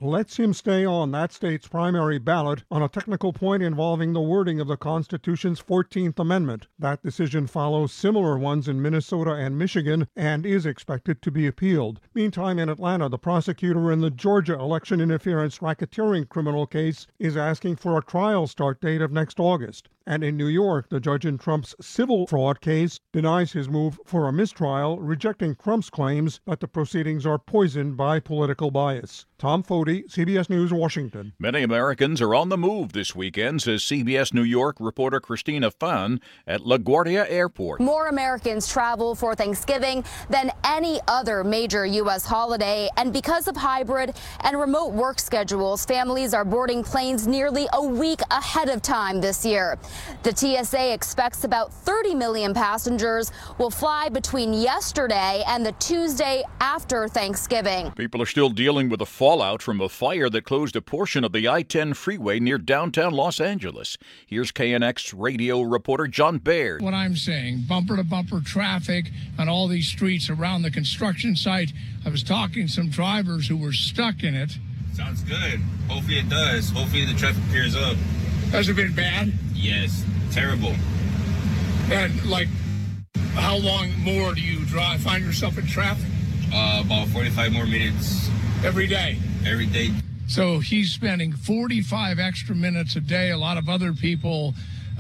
lets him stay on that state's primary ballot on a technical point involving the wording of the Constitution's 14th Amendment. That decision follows similar ones in Minnesota and Michigan and is expected to be appealed. Meantime, in Atlanta, the prosecutor in the Georgia election interference racketeering criminal case is asking for a trial start date of next August. And in New York, the judge in Trump's civil fraud case denies his move for a mistrial, rejecting Trump's claims that the proceedings are poisoned by political bias. Tom Foti, CBS News, Washington. Many Americans are on the move this weekend, says CBS New York reporter Christina Fan at LaGuardia Airport. More Americans travel for Thanksgiving than any other major U.S. holiday, and because of hybrid and remote work schedules, families are boarding planes nearly a week ahead of time this year. The TSA expects about 30 million passengers will fly between yesterday and the Tuesday after Thanksgiving. People are still dealing with the fallout from a fire that closed a portion of the I-10 freeway near downtown Los Angeles. Here's KNX radio reporter John Baird. What I'm saying, bumper-to-bumper traffic on all these streets around the construction site. I was talking to some drivers who were stuck in it. Sounds good. Hopefully it does. Hopefully the traffic clears up. Has it been bad? Yes, terrible. And, like, how long more do you find yourself in traffic? About 45 more minutes. Every day? Every day. So he's spending 45 extra minutes a day. A lot of other people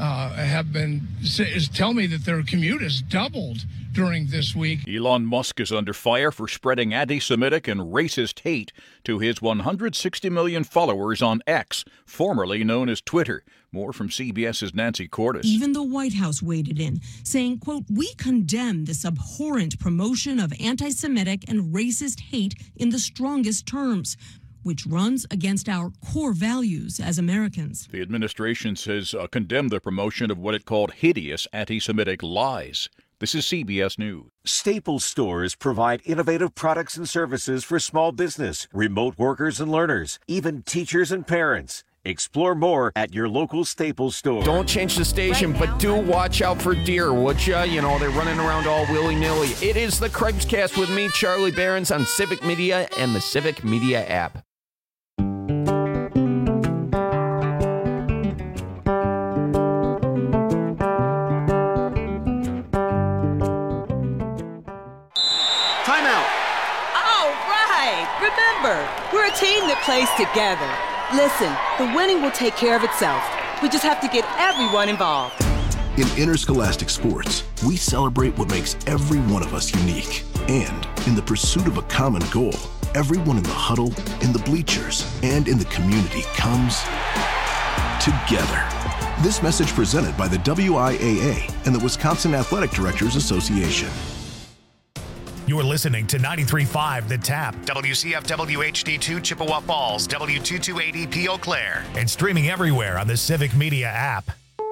tell me that their commute has doubled during this week. Elon Musk is under fire for spreading anti-Semitic and racist hate to his 160 million followers on X, formerly known as Twitter. More from CBS's Nancy Cordes. Even the White House waded in, saying, quote, "We condemn this abhorrent promotion of anti-Semitic and racist hate in the strongest terms, which runs against our core values as Americans." The administration says condemned the promotion of what it called hideous anti-Semitic lies. This is CBS News. Staples stores provide innovative products and services for small business, remote workers and learners, even teachers and parents. Explore more at your local Staples store. Don't change the station, but do watch out for deer, would ya? You know, they're running around all willy-nilly. It is the Craig's with me, Charlie Behrens, on Civic Media and the Civic Media app. Timeout. All right. Remember, we're a team that plays together. Listen, the winning will take care of itself. We just have to get everyone involved. In interscholastic sports, we celebrate what makes every one of us unique. And in the pursuit of a common goal, everyone in the huddle, in the bleachers, and in the community comes together. This message presented by the WIAA and the Wisconsin Athletic Directors Association. You're listening to 93.5 The Tap, WCFW HD2 Chippewa Falls, W228EP Eau Claire, and streaming everywhere on the Civic Media app.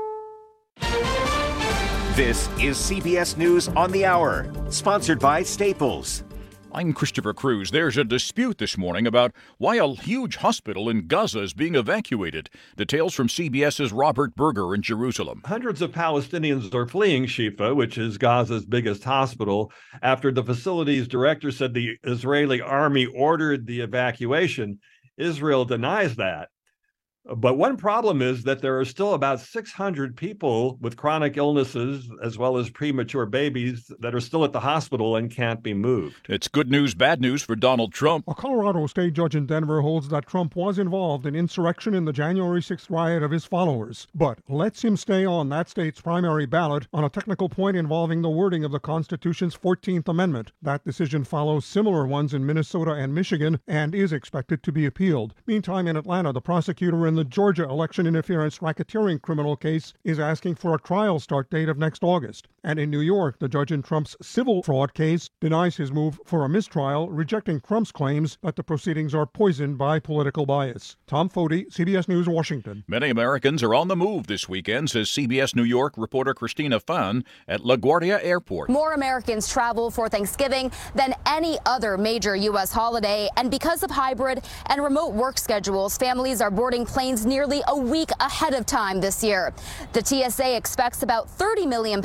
This is CBS News on the Hour, sponsored by Staples. I'm Christopher Cruz. There's a dispute this morning about why a huge hospital in Gaza is being evacuated. Details from CBS's Robert Berger in Jerusalem. Hundreds of Palestinians are fleeing Shifa, which is Gaza's biggest hospital, after the facility's director said the Israeli army ordered the evacuation. Israel denies that. But one problem is that there are still about 600 people with chronic illnesses, as well as premature babies, that are still at the hospital and can't be moved. It's good news, bad news for Donald Trump. A Colorado state judge in Denver holds that Trump was involved in insurrection in the January 6th riot of his followers, but lets him stay on that state's primary ballot on a technical point involving the wording of the Constitution's 14th Amendment. That decision follows similar ones in Minnesota and Michigan and is expected to be appealed. Meantime, in Atlanta, the prosecutor in the Georgia election interference racketeering criminal case is asking for a trial start date of next August. And in New York, the judge in Trump's civil fraud case denies his move for a mistrial, rejecting Trump's claims that the proceedings are poisoned by political bias. Tom Foti, CBS News, Washington. Many Americans are on the move this weekend, says CBS New York reporter Christina Fan at LaGuardia Airport. More Americans travel for Thanksgiving than any other major U.S. holiday, and because of hybrid and remote work schedules, families are boarding planes nearly a week ahead of time this year. The TSA expects about 30 million passengers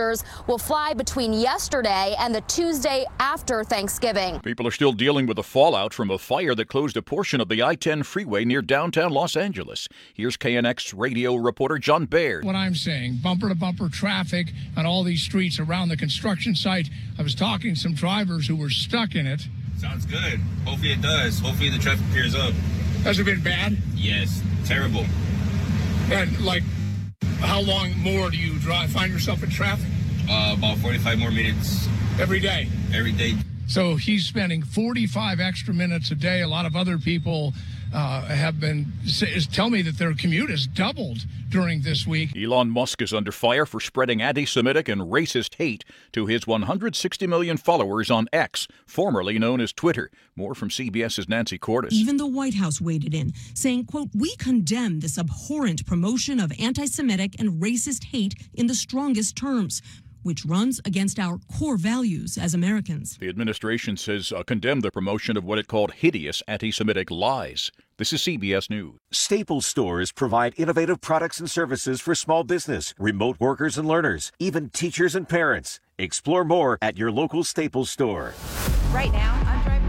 passengers will fly between yesterday and the Tuesday after Thanksgiving. People are still dealing with the fallout from a fire that closed a portion of the I-10 freeway near downtown Los Angeles. Here's KNX radio reporter John Baird. What I'm saying, bumper-to-bumper traffic on all these streets around the construction site. I was talking to some drivers who were stuck in it. Sounds good. Hopefully it does. Hopefully the traffic clears up. Has it been bad? Yes, terrible. And, how long more do you find yourself in traffic? About 45 more minutes. Every day? Every day. So he's spending 45 extra minutes a day. A lot of other people tell me that their commute has doubled during this week. Elon Musk is under fire for spreading anti-Semitic and racist hate to his 160 million followers on X, formerly known as Twitter. More from CBS's Nancy Cordes. Even the White House waded in, saying, quote, "We condemn this abhorrent promotion of anti-Semitic and racist hate in the strongest terms, which runs against our core values as Americans." The administration says condemned the promotion of what it called hideous anti-Semitic lies. This is CBS News. Staples stores provide innovative products and services for small business, remote workers and learners, even teachers and parents. Explore more at your local Staples store. Right now, I'm driving.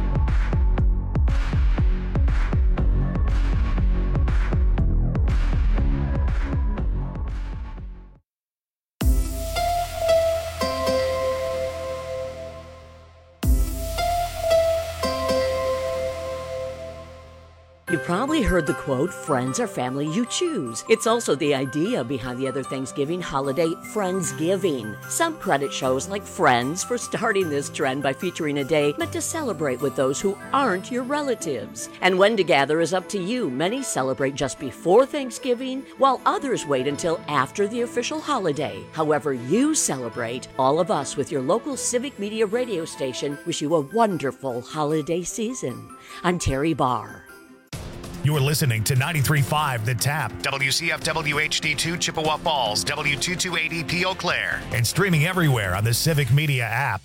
You probably heard the quote, "Friends are family you choose." It's also the idea behind the other Thanksgiving holiday, Friendsgiving. Some credit shows like Friends for starting this trend by featuring a day meant to celebrate with those who aren't your relatives. And when to gather is up to you. Many celebrate just before Thanksgiving, while others wait until after the official holiday. However you celebrate, all of us with your local Civic Media radio station wish you a wonderful holiday season. I'm Terry Barr. You're listening to 93.5 The Tap, WCFW HD2 Chippewa Falls, W228EP Eau Claire, and streaming everywhere on the Civic Media app.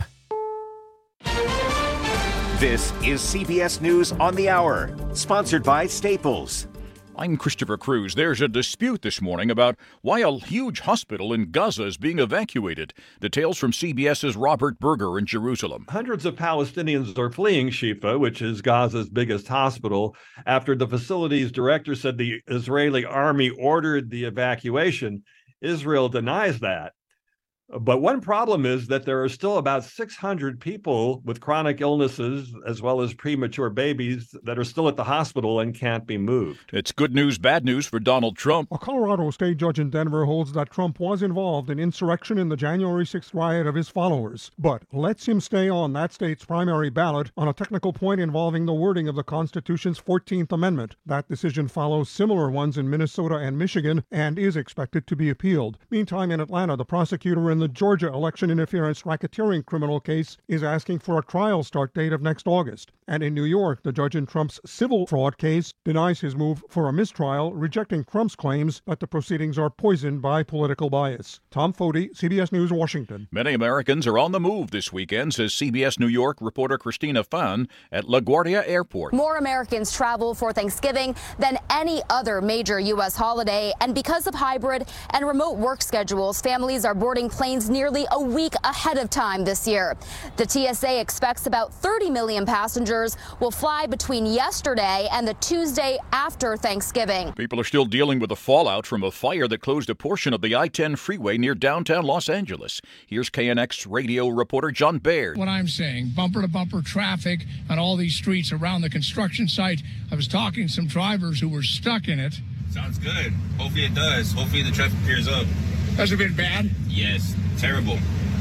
This is CBS News on the Hour, sponsored by Staples. I'm Christopher Cruz. There's a dispute this morning about why a huge hospital in Gaza is being evacuated. Details from CBS's Robert Berger in Jerusalem. Hundreds of Palestinians are fleeing Shifa, which is Gaza's biggest hospital, after the facility's director said the Israeli army ordered the evacuation. Israel denies that. But one problem is that there are still about 600 people with chronic illnesses, as well as premature babies, that are still at the hospital and can't be moved. It's good news, bad news for Donald Trump. A Colorado state judge in Denver holds that Trump was involved in insurrection in the January 6th riot of his followers, but lets him stay on that state's primary ballot on a technical point involving the wording of the Constitution's 14th Amendment. That decision follows similar ones in Minnesota and Michigan and is expected to be appealed. Meantime, in Atlanta, the prosecutor in the Georgia election interference racketeering criminal case is asking for a trial start date of next August. And in New York, the judge in Trump's civil fraud case denies his move for a mistrial, rejecting Trump's claims that the proceedings are poisoned by political bias. Tom Foti, CBS News, Washington. Many Americans are on the move this weekend, says CBS New York reporter Christina Fan at LaGuardia Airport. More Americans travel for Thanksgiving than any other major U.S. holiday, and because of hybrid and remote work schedules, families are boarding planes nearly a week ahead of time this year. The TSA expects about 30 million passengers will fly between yesterday and the Tuesday after Thanksgiving. People are still dealing with the fallout from a fire that closed a portion of the I-10 freeway near downtown Los Angeles. Here's KNX radio reporter John Baird. What I'm saying, bumper-to-bumper traffic on all these streets around the construction site. I was talking to some drivers who were stuck in it. Sounds good. Hopefully it does. Hopefully the traffic clears up. Has it been bad? Yes, terrible.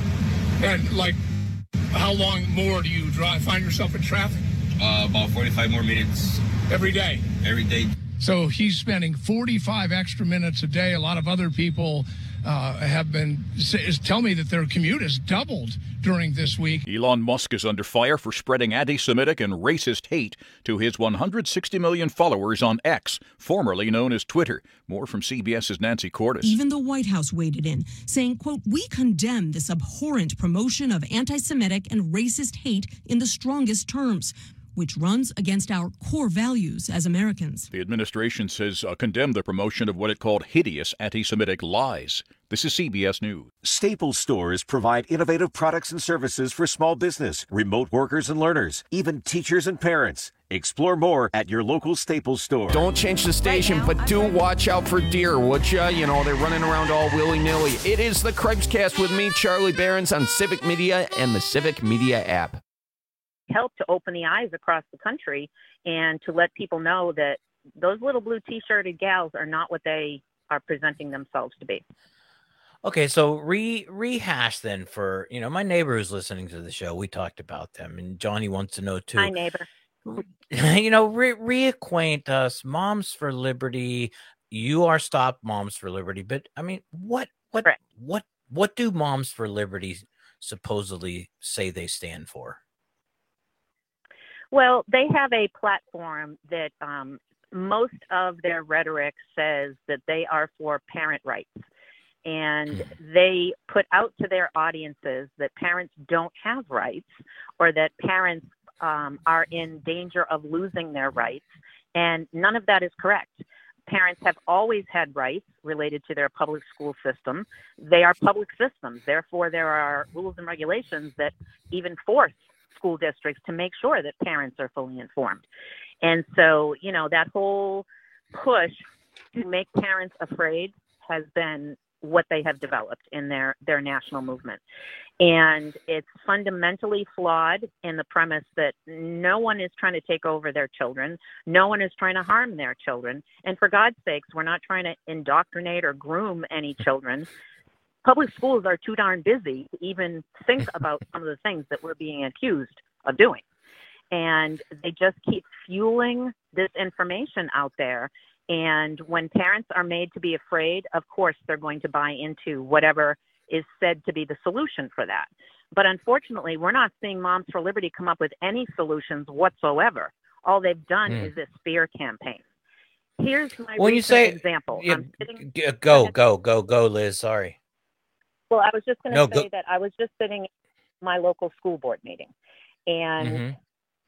And how long more do you find yourself in traffic? About 45 more minutes. Every day? Every day. So he's spending 45 extra minutes a day. A lot of other people tell me that their commute has doubled during this week. Elon Musk is under fire for spreading anti-Semitic and racist hate to his 160 million followers on X, formerly known as Twitter. More from CBS's Nancy Cordes. Even the White House waded in, saying, quote, "We condemn this abhorrent promotion of anti-Semitic and racist hate in the strongest terms," which runs against our core values as Americans. The administration says condemned the promotion of what it called hideous anti-Semitic lies. This is CBS News. Staples stores provide innovative products and services for small business, remote workers and learners, even teachers and parents. Explore more at your local Staples store. Don't change the station, but do watch out for deer, would ya? You know, they're running around all willy-nilly. It is the Craig's with me, Charlie Behrens, on Civic Media and the Civic Media app. Help to open the eyes across the country and to let people know that those little blue T-shirted gals are not what they are presenting themselves to be. Okay, so rehash then for, my neighbor who's listening to the show. We talked about them, and Johnny wants to know too. Hi, neighbor. Reacquaint us. Moms for Liberty. You are Stop Moms for Liberty, but I mean, what do Moms for Liberty supposedly say they stand for? Well, they have a platform that most of their rhetoric says that they are for parent rights. And they put out to their audiences that parents don't have rights, or that parents are in danger of losing their rights. And none of that is correct. Parents have always had rights related to their public school system. They are public systems. Therefore, there are rules and regulations that even force school districts to make sure that parents are fully informed. And so, that whole push to make parents afraid has been what they have developed in their national movement. And it's fundamentally flawed in the premise that no one is trying to take over their children. No one is trying to harm their children. And for God's sakes, we're not trying to indoctrinate or groom any children. Public schools are too darn busy to even think about some of the things that we're being accused of doing. And they just keep fueling this information out there. And when parents are made to be afraid, of course, they're going to buy into whatever is said to be the solution for that. But unfortunately, we're not seeing Moms for Liberty come up with any solutions whatsoever. All they've done is this fear campaign. Here's my example. Yeah, go, Liz. Sorry. Well, I was just going to say that I was just sitting in my local school board meeting, and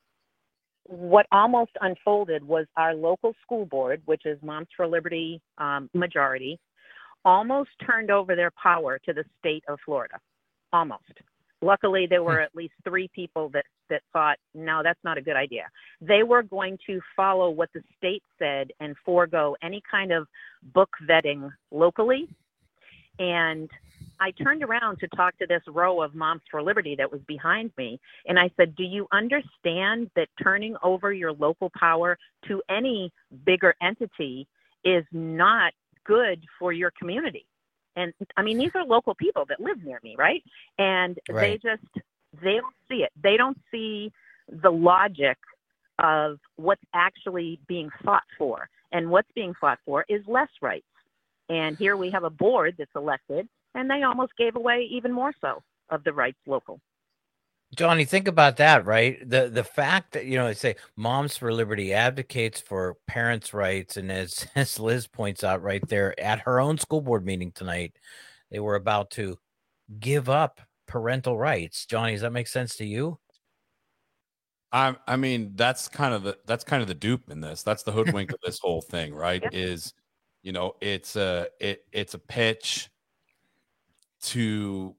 what almost unfolded was our local school board, which is Moms for Liberty majority, almost turned over their power to the state of Florida. Almost. Luckily, there were at least 3 people that thought, no, that's not a good idea. They were going to follow what the state said and forego any kind of book vetting locally. And I turned around to talk to this row of Moms for Liberty that was behind me, and I said, do you understand that turning over your local power to any bigger entity is not good for your community? And I mean, these are local people that live near me, right? And they don't see it. They don't see the logic of what's actually being fought for. And what's being fought for is less rights. And here we have a board that's elected, and they almost gave away even more so of the rights local. Johnny, think about that, right? The fact that, they say Moms for Liberty advocates for parents' rights. And as Liz points out right there at her own school board meeting tonight, they were about to give up parental rights. Johnny, does that make sense to you? I mean, that's kind of the dupe in this. That's the hoodwink of this whole thing, right? Yep. Is, it's a pitch to,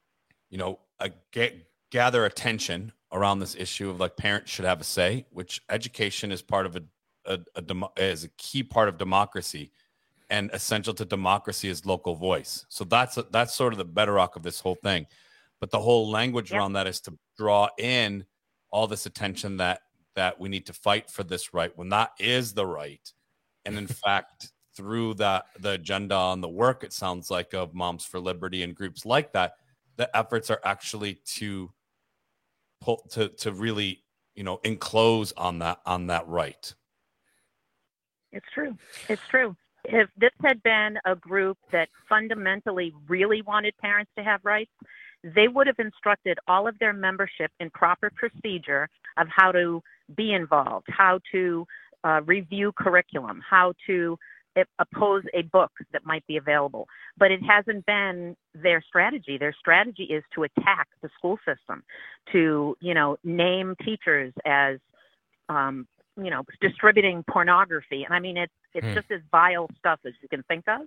gather attention around this issue of like parents should have a say, which education is part of is a key part of democracy, and essential to democracy is local voice. So that's sort of the bedrock of this whole thing. But the whole language around that is to draw in all this attention that we need to fight for this right, when that is the right. And in fact, through the agenda on the work, it sounds like, of Moms for Liberty and groups like that, the efforts are actually to really, enclose on that right. It's true. It's true. If this had been a group that fundamentally really wanted parents to have rights, they would have instructed all of their membership in proper procedure of how to be involved, how to review curriculum, how to oppose a book that might be available. But it hasn't been their strategy. Their strategy is to attack the school system, to, name teachers as distributing pornography. And I mean, it's just as vile stuff as you can think of.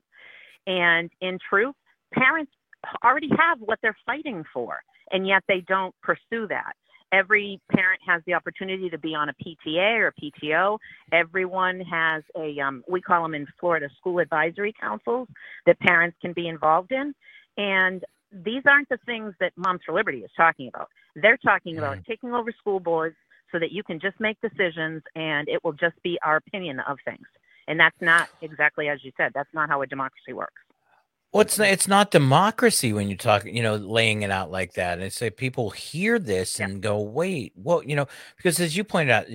And in truth, parents already have what they're fighting for, and yet they don't pursue that. Every parent has the opportunity to be on a PTA or a PTO. Everyone has we call them in Florida, school advisory councils that parents can be involved in. And these aren't the things that Moms for Liberty is talking about. They're talking about taking over school boards so that you can just make decisions and it will just be our opinion of things. And that's not exactly, as you said, that's not how a democracy works. Well, it's not democracy when you talk, laying it out like that. And say people hear this and go, wait, well, because as you pointed out, the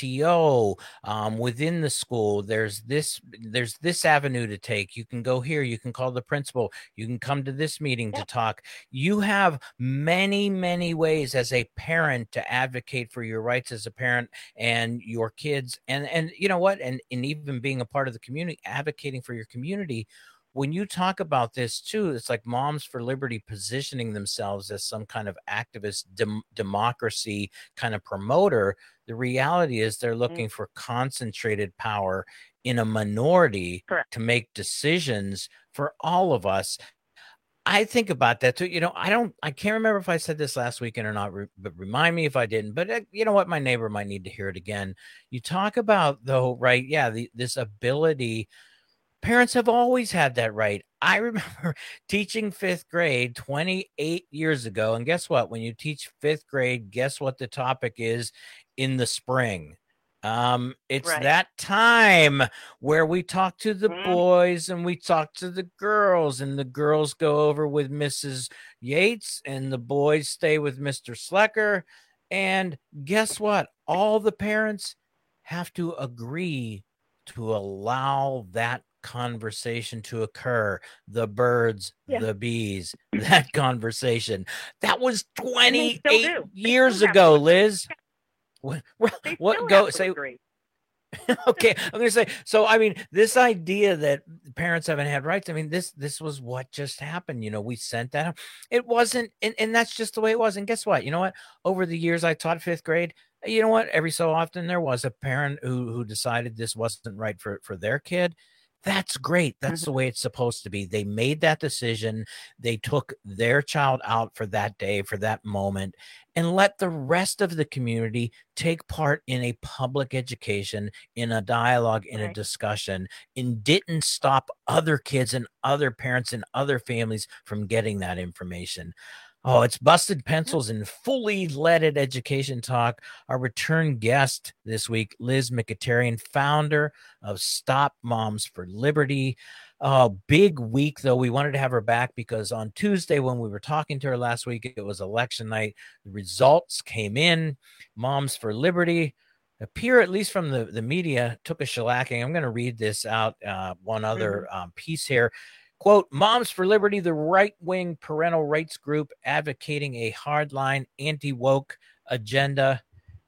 PTO, within the school, there's this avenue to take. You can go here, you can call the principal, you can come to this meeting to talk. You have many, many ways as a parent to advocate for your rights as a parent and your kids. And you know what? And even being a part of the community, advocating for your community. When you talk about this too, it's like Moms for Liberty positioning themselves as some kind of activist democracy kind of promoter. The reality is they're looking for concentrated power in a minority to make decisions for all of us. I think about that too. I can't remember if I said this last weekend or not, but remind me if I didn't. But you know what? My neighbor might need to hear it again. You talk about though, right? Yeah. This ability. Parents have always had that right. I remember teaching 5th grade 28 years ago. And guess what? When you teach 5th grade, guess what the topic is in the spring? It's that time where we talk to the boys and we talk to the girls, and the girls go over with Mrs. Yates and the boys stay with Mr. Slecker. And guess what? All the parents have to agree to allow that conversation to occur. The birds, the bees, that conversation. That was 28 years ago, Liz. What go say? Okay, I'm going to say, so, I mean, this idea that parents haven't had rights, I mean, this was what just happened. We sent that up. It wasn't, and that's just the way it was. And guess what? You know what? Over the years I taught 5th grade, you know what? Every so often there was a parent who decided this wasn't right for their kid. That's great. That's the way it's supposed to be. They made that decision. They took their child out for that day, for that moment, and let the rest of the community take part in a public education, in a dialogue, in a discussion, and didn't stop other kids and other parents and other families from getting that information. Oh, it's Busted Pencils and Fully Leaded Education Talk. Our return guest this week, Liz Mekhitaryan, founder of Stop Moms for Liberty. Big week, though. We wanted to have her back because on Tuesday, when we were talking to her last week, it was election night. The results came in. Moms for Liberty appear, at least from the media, took a shellacking. I'm going to read this out, one other piece here. Quote, Moms for Liberty, the right-wing parental rights group advocating a hardline anti-woke agenda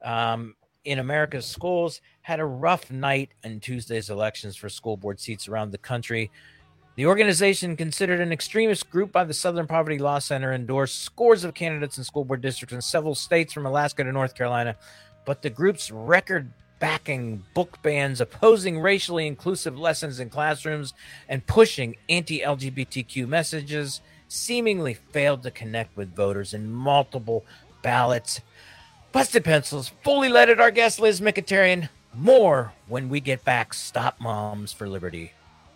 in America's schools, had a rough night in Tuesday's elections for school board seats around the country. The organization, considered an extremist group by the Southern Poverty Law Center, endorsed scores of candidates in school board districts in several states from Alaska to North Carolina. But the group's record backing book bans, opposing racially inclusive lessons in classrooms, and pushing anti-LGBTQ messages seemingly failed to connect with voters in multiple ballots. Busted Pencils, Fully Leaded, our guest Liz Mekhitaryan. More when we get back. Stop Moms for Liberty.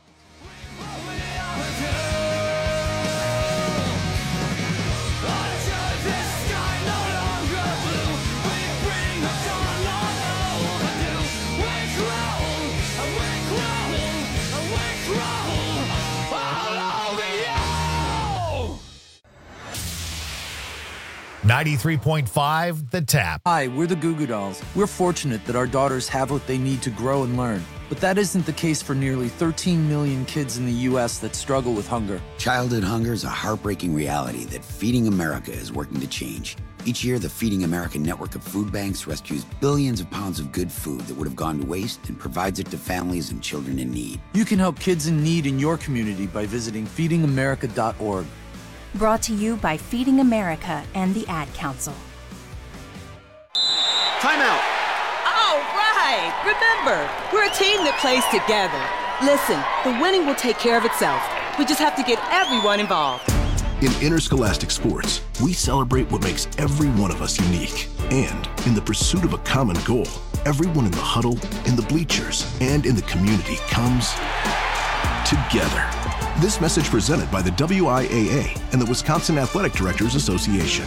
.93.5 The Tap. Hi, we're the Goo Goo Dolls. We're fortunate that our daughters have what they need to grow and learn. But that isn't the case for nearly 13 million kids in the U.S. that struggle with hunger. Childhood hunger is a heartbreaking reality that Feeding America is working to change. Each year, the Feeding America network of food banks rescues billions of pounds of good food that would have gone to waste and provides it to families and children in need. You can help kids in need in your community by visiting feedingamerica.org. Brought to you by Feeding America and the Ad Council. Timeout. All right. Remember, we're a team that plays together. Listen, the winning will take care of itself. We just have to get everyone involved. In interscholastic sports, we celebrate what makes every one of us unique. And in the pursuit of a common goal, everyone in the huddle, in the bleachers, and in the community comes together. This message presented by the WIAA and the Wisconsin Athletic Directors Association.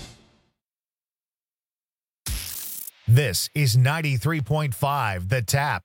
This is 93.5 The Tap.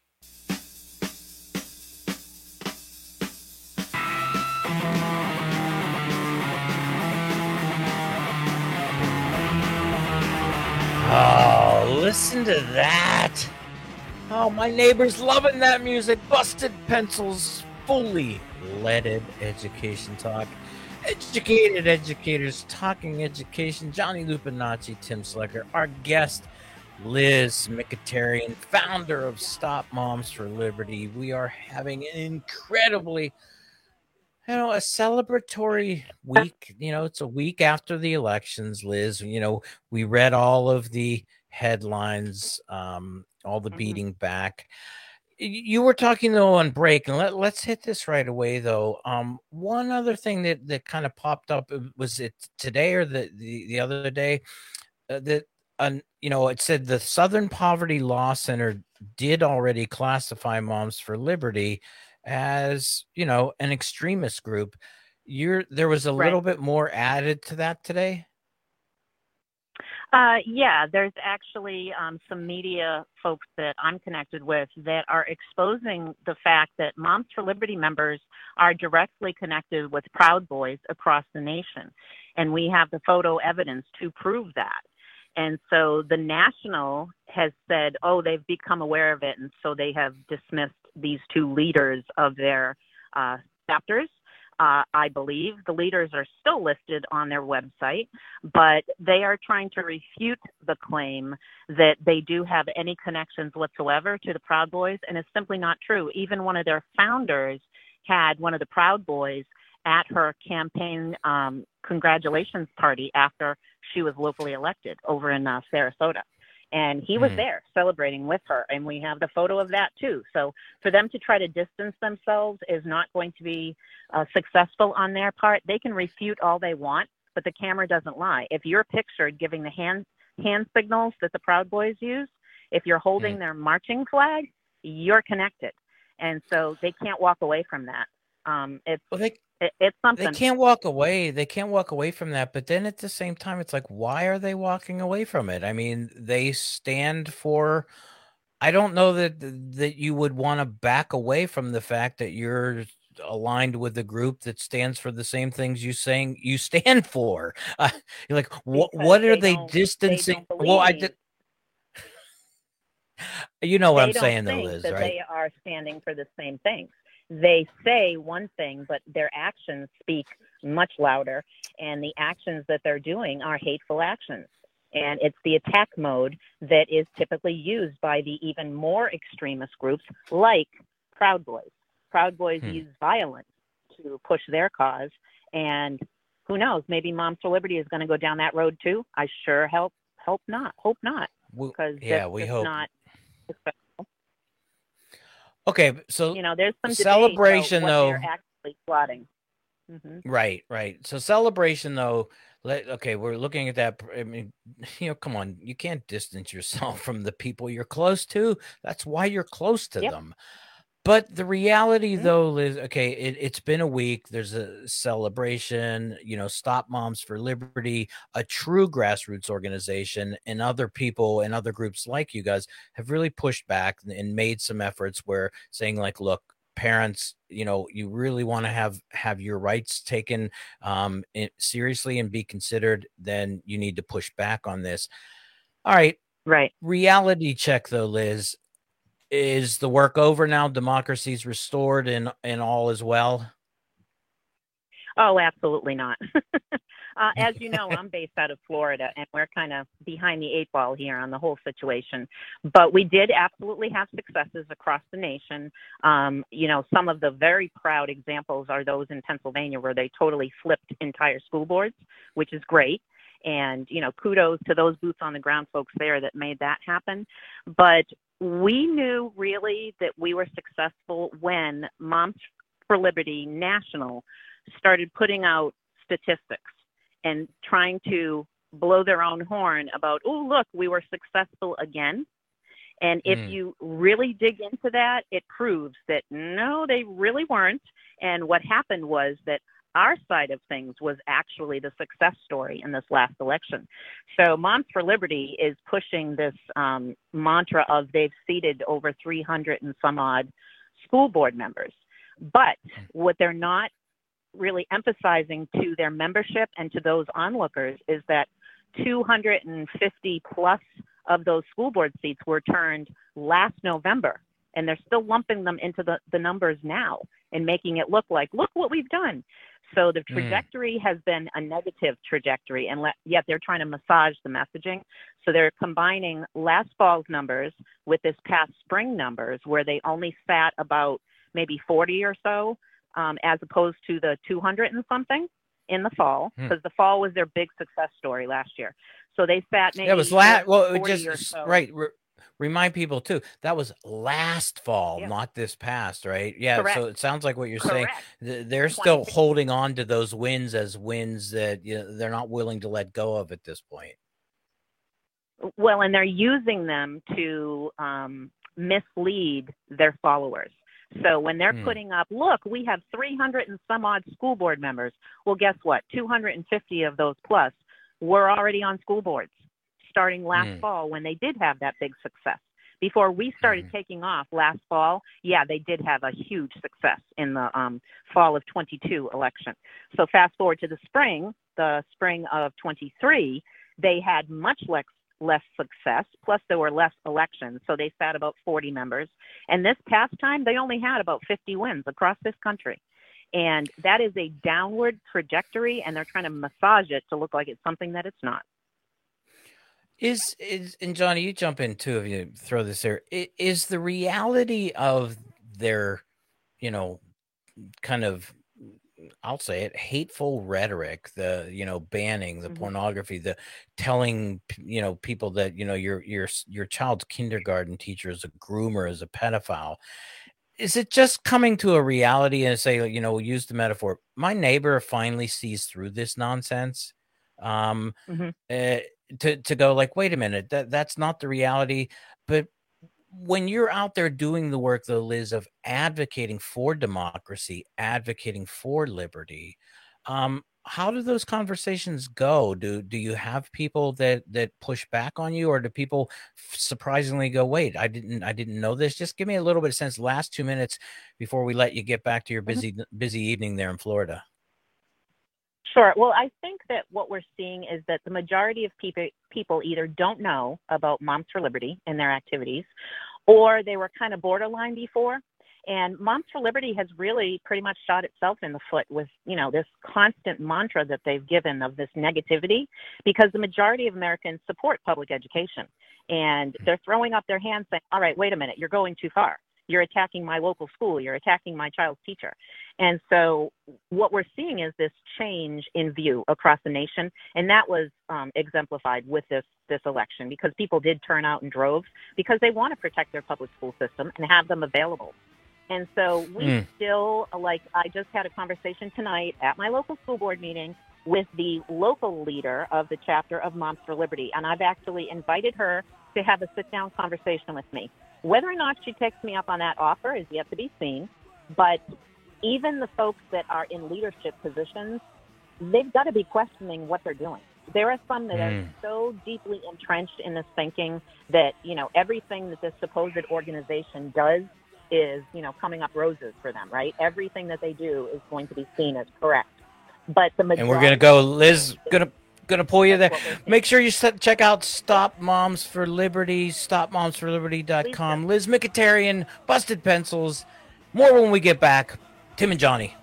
Oh, listen to that. Oh, my neighbor's loving that music. Busted Pencils, fully leaded education talk. Educated educators talking education. Johnny Lupinacci, Tim Slecker. Our guest, Liz Mkhitaryan, founder of Stop Moms for Liberty. We are having an incredibly, a celebratory week. It's a week after the elections, Liz. We read all of the headlines, all the beating back. You were talking, though, on break, and let's hit this right away, though. One other thing that kind of popped up, was it today or the other day, that it said the Southern Poverty Law Center did already classify Moms for Liberty as, an extremist group. There was a little bit more added to that today. Yeah, there's actually some media folks that I'm connected with that are exposing the fact that Moms for Liberty members are directly connected with Proud Boys across the nation. And we have the photo evidence to prove that. And so the National has said, they've become aware of it, and so they have dismissed these two leaders of their chapters. I believe the leaders are still listed on their website, but they are trying to refute the claim that they do have any connections whatsoever to the Proud Boys, and it's simply not true. Even one of their founders had one of the Proud Boys at her campaign congratulations party after she was locally elected over in Sarasota. And he was there celebrating with her, and we have the photo of that too. So for them to try to distance themselves is not going to be successful on their part. They can refute all they want, but the camera doesn't lie. If you're pictured giving the hand signals that the Proud Boys use, if you're holding their marching flag, you're connected. And so they can't walk away from that. It's something. They can't walk away. They can't walk away from that. But then at the same time, it's like, why are they walking away from it? I mean, they stand for, I don't know that you would want to back away from the fact that you're aligned with a group that stands for the same things you stand for. You're like, what are they distancing? Well, I did. You know what I'm saying, though, Liz, right? They are standing for the same things. They say one thing, but their actions speak much louder, and the actions that they're doing are hateful actions. And it's the attack mode that is typically used by the even more extremist groups like Proud Boys. Proud Boys use violence to push their cause, and who knows, maybe Moms for Liberty is going to go down that road too. I sure hope not. Because we hope not. Okay, so there's some celebration about what though. They're actually plotting. Right. So celebration though. We're looking at that. I mean, come on, you can't distance yourself from the people you're close to. That's why you're close to them. But the reality, though, is, it's been a week. There's a celebration, Stop Moms for Liberty, a true grassroots organization, and other people and other groups like you guys have really pushed back and made some efforts where saying, like, look, parents, you really want to have your rights taken seriously and be considered, then you need to push back on this. All right. Right. Reality check, though, Liz. Is the work over now? Democracy's restored and all is well? Oh, absolutely not. As you know, I'm based out of Florida, and we're kind of behind the eight ball here on the whole situation. But we did absolutely have successes across the nation. Some of the very proud examples are those in Pennsylvania where they totally flipped entire school boards, which is great. And, kudos to those boots on the ground folks there that made that happen. But we knew really that we were successful when Moms for Liberty National started putting out statistics and trying to blow their own horn about, oh, look, we were successful again. And if you really dig into that, it proves that no, they really weren't. And what happened was that our side of things was actually the success story in this last election. So Moms for Liberty is pushing this mantra of they've seated over 300 and some odd school board members. But what they're not really emphasizing to their membership and to those onlookers is that 250 plus of those school board seats were turned last November, and they're still lumping them into the numbers now and making it look like, look what we've done. So the trajectory has been a negative trajectory, and yet they're trying to massage the messaging. So they're combining last fall's numbers with this past spring numbers, where they only sat about maybe 40 or so, as opposed to the 200 and something in the fall, because the fall was their big success story last year. So they sat maybe it was last. Well, it just so. Right. Remind people too, that was last fall, not this past, right? Yeah. Correct. So it sounds like what you're saying. They're still holding on to those wins as wins that they're not willing to let go of at this point. Well, and they're using them to mislead their followers. So when they're putting up, look, we have 300 and some odd school board members. Well, guess what? 250 of those plus were already on school boards starting last fall when they did have that big success. Before we started taking off last fall, yeah, they did have a huge success in the fall of 22 election. So fast forward to the spring of 23, they had much less success, plus there were less elections, so they sat about 40 members. And this past time, they only had about 50 wins across this country. And that is a downward trajectory, and they're trying to massage it to look like it's something that it's not. And Johnny, you jump in too if you throw this there. Is the reality of their, kind of, I'll say it, hateful rhetoric, the, banning, the pornography, the telling, people that, your child's kindergarten teacher is a groomer, is a pedophile. Is it just coming to a reality and say, we'll use the metaphor, my neighbor finally sees through this nonsense, to go like, wait a minute, that's not the reality. But when you're out there doing the work, though, Liz, of advocating for democracy, advocating for liberty, how do those conversations go? Do you have people that push back on you, or do people surprisingly go, wait, I didn't know this? Just give me a little bit of sense. Last 2 minutes before we let you get back to your busy evening there in Florida. Sure. Well, I think that what we're seeing is that the majority of people either don't know about Moms for Liberty and their activities, or they were kind of borderline before. And Moms for Liberty has really pretty much shot itself in the foot with, this constant mantra that they've given of this negativity, because the majority of Americans support public education. And they're throwing up their hands saying, all right, wait a minute, you're going too far. You're attacking my local school. You're attacking my child's teacher. And so what we're seeing is this change in view across the nation. And that was exemplified with this election, because people did turn out in droves because they want to protect their public school system and have them available. And so we still, I just had a conversation tonight at my local school board meeting with the local leader of the chapter of Moms for Liberty. And I've actually invited her to have a sit-down conversation with me. Whether or not she takes me up on that offer is yet to be seen. But even the folks that are in leadership positions, they've got to be questioning what they're doing. There are some that are so deeply entrenched in this thinking that, everything that this supposed organization does is, coming up roses for them, right? Everything that they do is going to be seen as correct. But the majority— And we're going to go, Liz, gonna pull you there. Make sure you check out Stop Moms for Liberty, stopmomsforliberty.com. Liz Mkhitaryan, Busted Pencils. More when we get back. Tim and Johnny.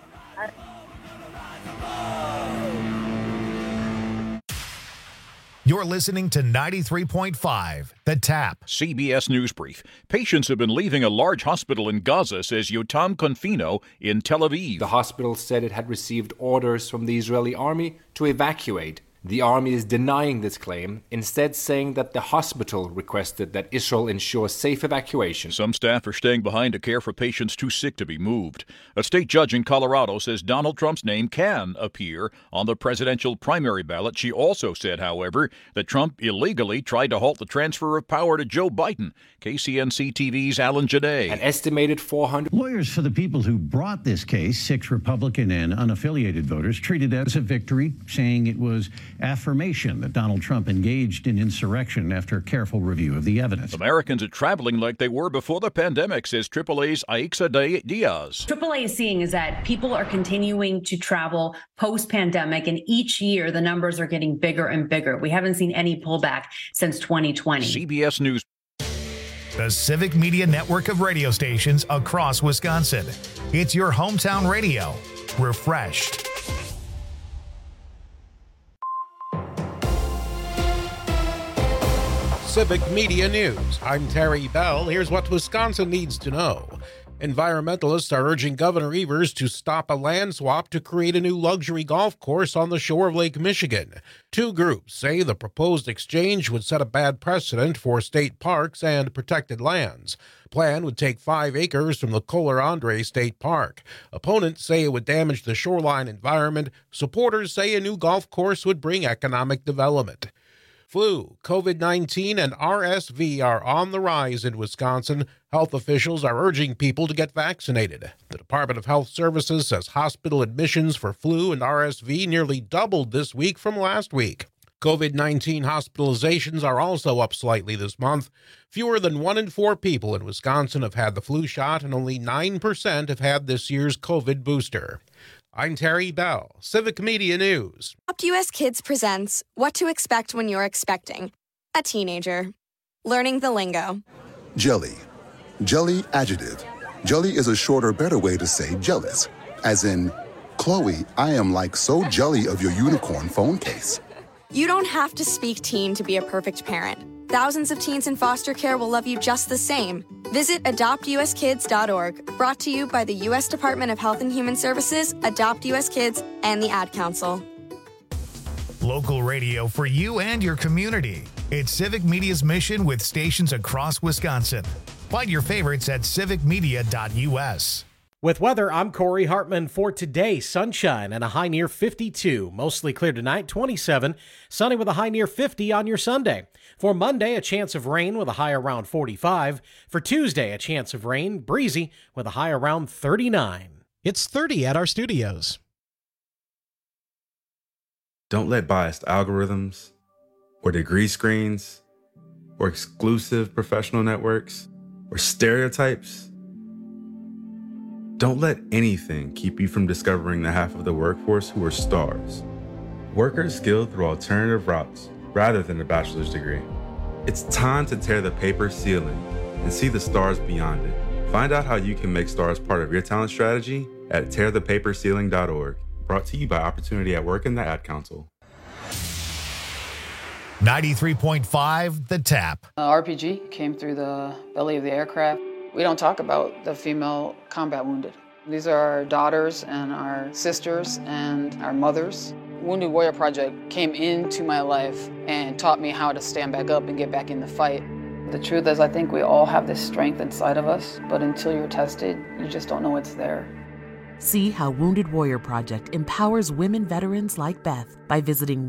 You're listening to 93.5, The Tap. CBS News Brief. Patients have been leaving a large hospital in Gaza, says Yotam Confino in Tel Aviv. The hospital said it had received orders from the Israeli army to evacuate. The army is denying this claim, instead saying that the hospital requested that Israel ensure safe evacuation. Some staff are staying behind to care for patients too sick to be moved. A state judge in Colorado says Donald Trump's name can appear on the presidential primary ballot. She also said, however, that Trump illegally tried to halt the transfer of power to Joe Biden. KCNC TV's Alan Janae. An estimated 400 lawyers for the people who brought this case, 6 Republican and unaffiliated voters, treated it as a victory, saying it was affirmation that Donald Trump engaged in insurrection after careful review of the evidence. Americans are traveling like they were before the pandemic, says AAA's Aixa Diaz. AAA is seeing is that people are continuing to travel post-pandemic, and each year the numbers are getting bigger and bigger. We haven't seen any pullback since 2020. CBS News. The Civic Media network of radio stations across Wisconsin. It's your hometown radio. Refreshed. Civic Media News. I'm Terry Bell. Here's what Wisconsin needs to know. Environmentalists are urging Governor Evers to stop a land swap to create a new luxury golf course on the shore of Lake Michigan. 2 groups say the proposed exchange would set a bad precedent for state parks and protected lands. Plan would take 5 acres from the Kohler Andre State Park. Opponents say it would damage the shoreline environment. Supporters say a new golf course would bring economic development. Flu, COVID-19, and RSV are on the rise in Wisconsin. Health officials are urging people to get vaccinated. The Department of Health Services says hospital admissions for flu and RSV nearly doubled this week from last week. COVID-19 hospitalizations are also up slightly this month. Fewer than 1 in 4 people in Wisconsin have had the flu shot, and only 9% have had this year's COVID booster. I'm Terry Bell, Civic Media News. Adopt US Kids presents What to Expect When You're Expecting a Teenager. Learning the lingo. Jelly. Jelly adjective. Jelly is a shorter, better way to say jealous. As in, Chloe, I am like so jelly of your unicorn phone case. You don't have to speak teen to be a perfect parent. Thousands of teens in foster care will love you just the same. Visit adoptuskids.org, brought to you by the U.S. Department of Health and Human Services, Adopt U.S. Kids, and the Ad Council. Local radio for you and your community. It's Civic Media's mission with stations across Wisconsin. Find your favorites at civicmedia.us. With weather, I'm Corey Hartman. For today, sunshine and a high near 52. Mostly clear tonight, 27. Sunny with a high near 50 on your Sunday. For Monday, a chance of rain with a high around 45. For Tuesday, a chance of rain, breezy with a high around 39. It's 30 at our studios. Don't let biased algorithms or degree screens or exclusive professional networks or stereotypes. Don't let anything keep you from discovering the half of the workforce who are stars. Workers skilled through alternative routes rather than a bachelor's degree. It's time to tear the paper ceiling and see the stars beyond it. Find out how you can make stars part of your talent strategy at tearthepaperceiling.org. Brought to you by Opportunity at Work and the Ad Council. 93.5 The Tap. RPG came through the belly of the aircraft. We don't talk about the female combat wounded. These are our daughters and our sisters and our mothers. Wounded Warrior Project came into my life and taught me how to stand back up and get back in the fight. The truth is, I think we all have this strength inside of us, but until you're tested, you just don't know it's there. See how Wounded Warrior Project empowers women veterans like Beth by visiting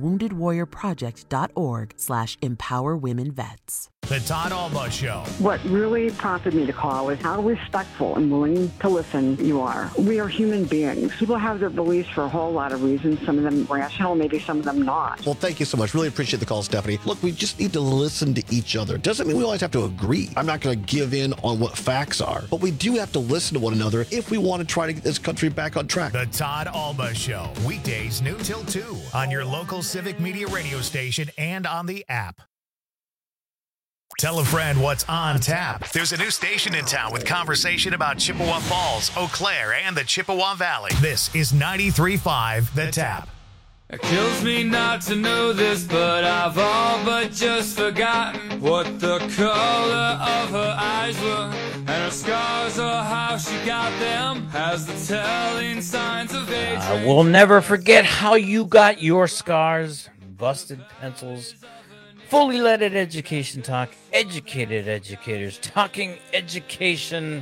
woundedwarriorproject.org/empowerwomenvets. The Todd Alba Show. What really prompted me to call is how respectful and willing to listen you are. We are human beings. People have their beliefs for a whole lot of reasons, some of them rational, maybe some of them not. Well, thank you so much. Really appreciate the call, Stephanie. Look, we just need to listen to each other. Doesn't mean we always have to agree. I'm not going to give in on what facts are, but we do have to listen to one another if we want to try to get this country back on track. The Todd Alba Show. Weekdays noon till 2 on your local Civic Media radio station and on the app. Tell a friend what's on tap. There's a new station in town with conversation about Chippewa Falls, Eau Claire, and the Chippewa Valley. This is 93.5 The Tap. It kills me not to know this, but I've all but just forgotten what the color of her eyes were, and her scars or how she got them has the telling signs of age. We'll never forget how you got your scars. busted pencils, fully leaded education talk, educated educators talking education.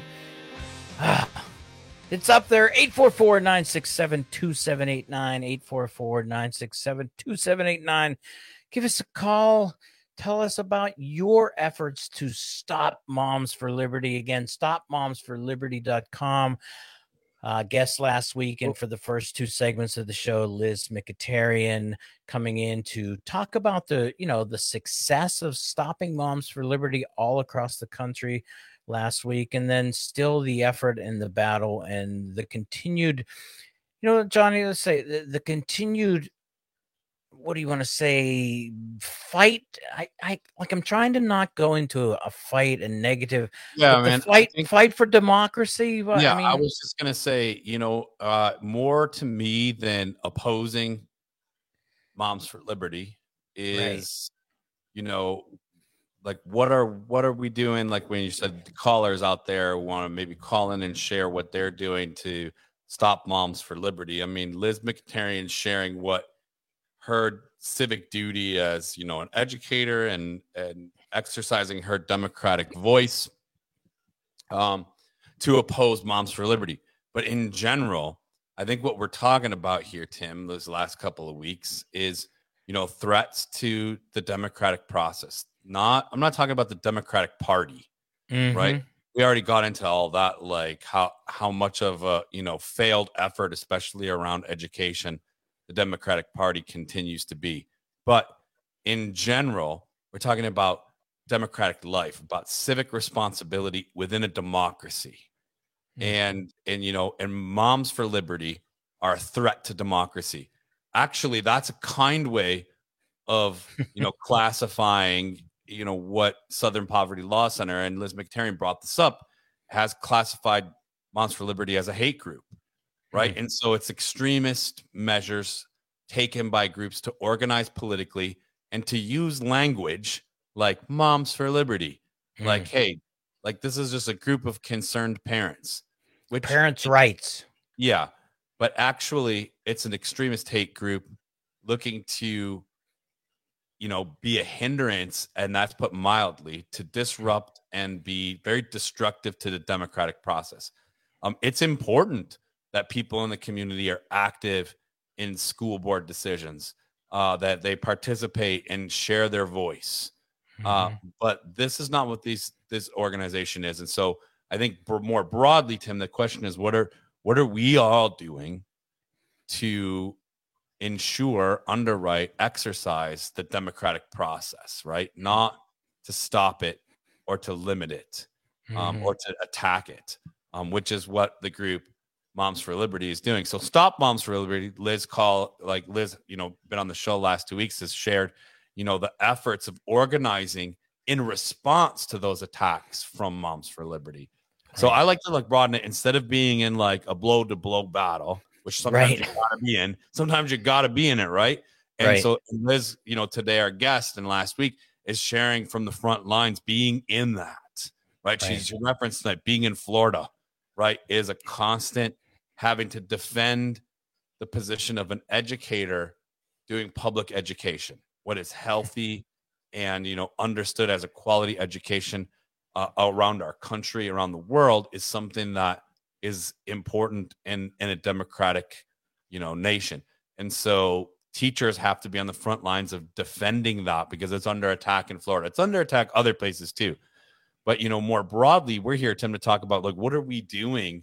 It's up there. 844-967-2789, 844-967-2789. Give us a call. Tell us about your efforts to stop Moms for Liberty. Again, stopmomsforliberty.com. Guest last week, and for the first two segments of the show, Liz Mkhitaryan coming in to talk about the success of stopping Moms for Liberty all across the country last week, and then still the effort and the battle and the continued, Johnny, let's say the continued, what do you want to say, fight? I'm trying to not go into a fight and negative. Yeah, man. Fight for democracy. Yeah, I was just gonna say, more to me than opposing Moms for Liberty is, like what are we doing? Like when you said the callers out there want to maybe call in and share what they're doing to stop Moms for Liberty. I mean, Liz Mkhitaryan sharing what her civic duty as, an educator and exercising her democratic voice to oppose Moms for Liberty. But in general, I think what we're talking about here, Tim, those last couple of weeks is, threats to the democratic process. I'm not talking about the Democratic Party, right? We already got into all that, like how much of a, failed effort, especially around education, the Democratic Party continues to be. But in general, we're talking about democratic life, about civic responsibility within a democracy. And Moms for Liberty are a threat to democracy. Actually, that's a kind way of, classifying, what Southern Poverty Law Center, and Liz Mkhitaryan brought this up, has classified Moms for Liberty as a hate group. Right. And so it's extremist measures taken by groups to organize politically and to use language like Moms for Liberty. Like, hey, like this is just a group of concerned parents. Parents' rights. Yeah. But actually, it's an extremist hate group looking to, be a hindrance, and that's put mildly, to disrupt and be very destructive to the democratic process. It's important that people in the community are active in school board decisions, that they participate and share their voice. But this is not what this organization is. And so I think more broadly, Tim, the question is, what are we all doing to ensure, underwrite, exercise the democratic process, right? Not to stop it or to limit it, or to attack it, which is what the group Moms for Liberty is doing. So stop Moms for Liberty. Liz, been on the show last 2 weeks, has shared, the efforts of organizing in response to those attacks from Moms for Liberty. Right. So I like to broaden it, instead of being in like a blow to blow battle, which sometimes you gotta be in. Sometimes you gotta be in it, right? And so Liz, today our guest and last week is sharing from the front lines, being in that, right? She's referenced that being in Florida, right, is a constant having to defend the position of an educator doing public education, what is healthy and, understood as a quality education around our country, around the world, is something that is important in a democratic, nation. And so teachers have to be on the front lines of defending that, because it's under attack in Florida. It's under attack other places too. But, more broadly, we're here, Tim, to talk about what are we doing,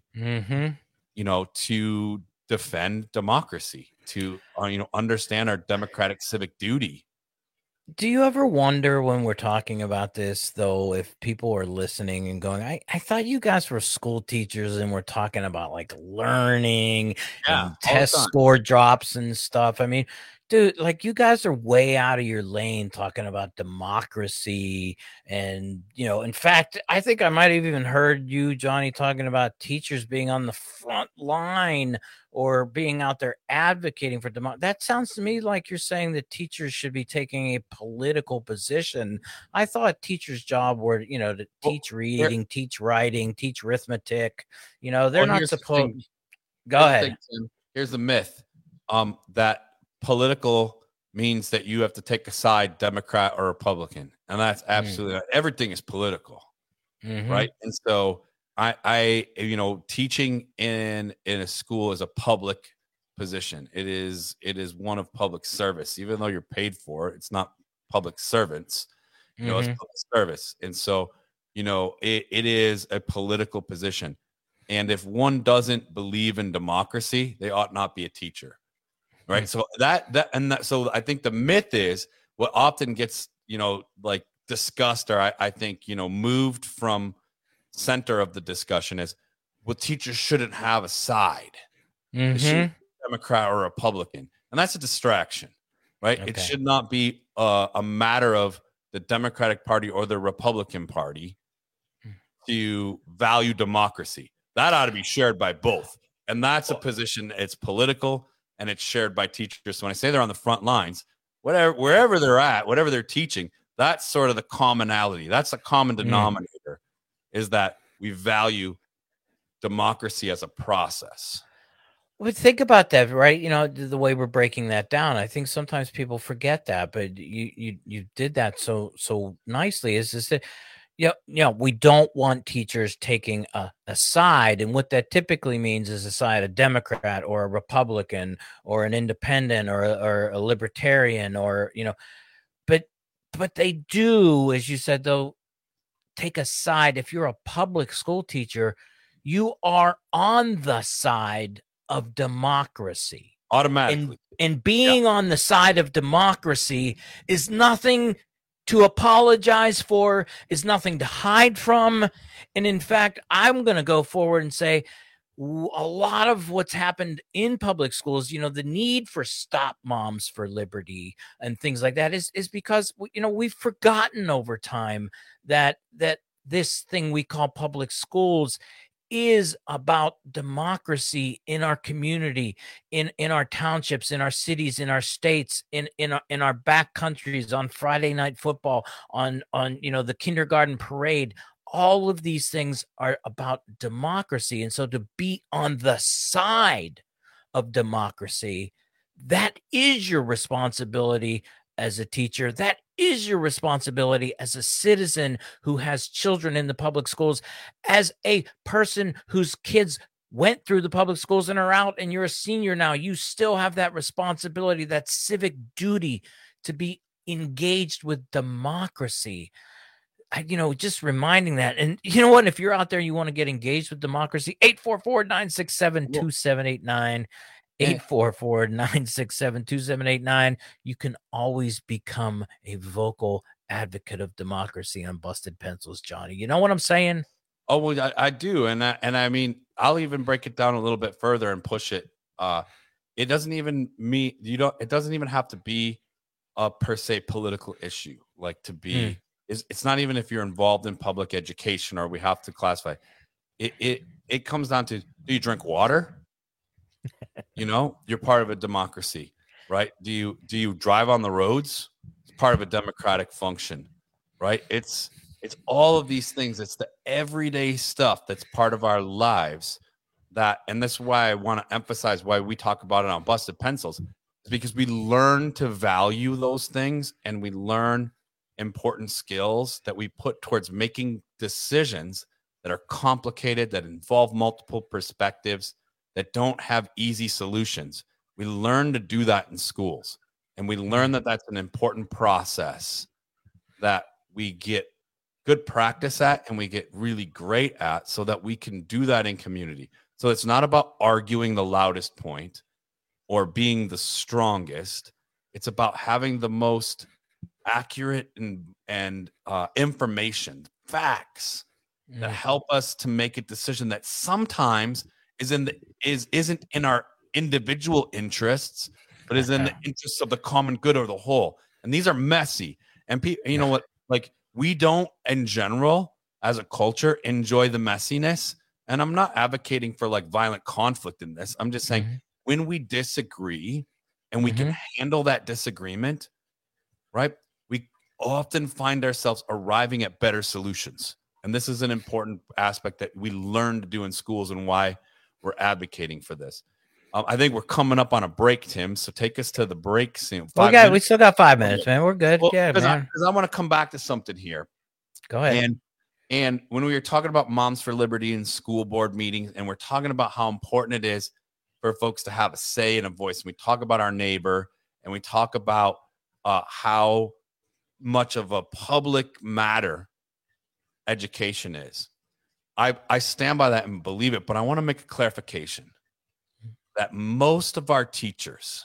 to defend democracy, to, understand our democratic civic duty. Do you ever wonder, when we're talking about this, though, if people are listening and going, I thought you guys were school teachers and we're talking about learning and test score drops and stuff. I mean, dude, you guys are way out of your lane talking about democracy. And, in fact, I think I might have even heard you, Johnny, talking about teachers being on the front line or being out there advocating for democracy. That sounds to me like you're saying that teachers should be taking a political position. I thought teachers' job were, to teach reading, teach writing, teach arithmetic. They're not supposed. Go ahead. Here's the myth, that political means that you have to take a side, Democrat or Republican. And that's absolutely everything is political. Right. And so I teaching in a school is a public position. It is one of public service, even though you're paid for it. It's not public servants, it's public service. And so, it is a political position. And if one doesn't believe in democracy, they ought not be a teacher. Right. So so I think the myth is what often gets, like discussed, or I think, moved from center of the discussion is, well, teachers shouldn't have a side. They shouldn't be Democrat or Republican. And that's a distraction, right? Okay. It should not be a matter of the Democratic Party or the Republican Party to value democracy. That ought to be shared by both. And that's a position, it's political, and it's shared by teachers. So when I say they're on the front lines, wherever they're at, whatever they're teaching, that's sort of the commonality. That's the common denominator, is that we value democracy as a process. Well, think about that, right? The way we're breaking that down. I think sometimes people forget that, but you did that so nicely. Is this that? We don't want teachers taking a side, and what that typically means is a side, a Democrat or a Republican or an independent or a libertarian, or but they do, as you said, though, take a side. If you're a public school teacher, you are on the side of democracy automatically, and being on the side of democracy is nothing to apologize for, is nothing to hide from. And in fact, I'm going to go forward and say a lot of what's happened in public schools, the need for Stop Moms for Liberty and things like that is because, we've forgotten over time that this thing we call public schools is about democracy in our community, in our townships, in our cities, in our states, in our back countries, on Friday night football, on the kindergarten parade. All of these things are about democracy. And so to be on the side of democracy, that is your responsibility as a teacher. That is your responsibility as a citizen who has children in the public schools, as a person whose kids went through the public schools and are out, and you're a senior now. You still have that responsibility, that civic duty to be engaged with democracy. Just reminding that. And you know what? If you're out there, you want to get engaged with democracy, 844-967-2789. 844-967-2789. You can always become a vocal advocate of democracy on Busted Pencils, Johnny. You know what I'm saying? Oh, well, I do. And I mean, I'll even break it down a little bit further and push it. It doesn't even mean it doesn't even have to be a per se political issue. Like to be, it's not even if you're involved in public education, or we have to classify it comes down to, do you drink water? You're part of a democracy, right? Do you drive on the roads? It's part of a democratic function, right? It's all of these things. It's the everyday stuff that's part of our lives and that's why I want to emphasize why we talk about it on Busted Pencils, is because we learn to value those things, and we learn important skills that we put towards making decisions that are complicated, that involve multiple perspectives, that don't have easy solutions. We learn to do that in schools, and we learn that that's an important process that we get good practice at, and we get really great at, so that we can do that in community. So it's not about arguing the loudest point or being the strongest. It's about having the most accurate and information, facts that help us to make a decision that sometimes isn't in our individual interests, but is in the interests of the common good or the whole. And these are messy. And you know what? Like, we don't, in general, as a culture, enjoy the messiness. And I'm not advocating for like violent conflict in this. I'm just saying when we disagree and we can handle that disagreement, right? We often find ourselves arriving at better solutions. And this is an important aspect that we learn to do in schools, and why we're advocating for this. I think we're coming up on a break, Tim. So take us to the break soon. We still got 5 minutes, man. We're good. Well, yeah, man. Because I want to come back to something here. Go ahead. And when we were talking about Moms for Liberty and school board meetings, and we're talking about how important it is for folks to have a say and a voice, and we talk about our neighbor, and we talk about how much of a public matter education is. I stand by that and believe it, but I want to make a clarification that most of our teachers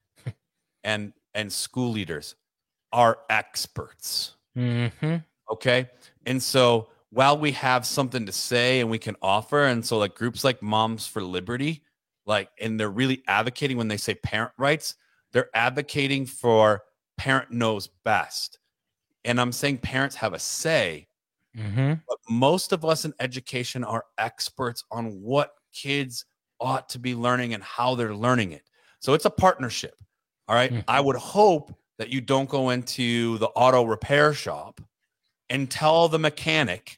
and school leaders are experts. Mm-hmm. Okay. And so while we have something to say and we can offer, and so like groups like Moms for Liberty, and they're really advocating when they say parent rights, they're advocating for parent knows best. And I'm saying parents have a say, but most of us in education are experts on what kids ought to be learning and how they're learning it. So it's a partnership. All right. I would hope that you don't go into the auto repair shop and tell the mechanic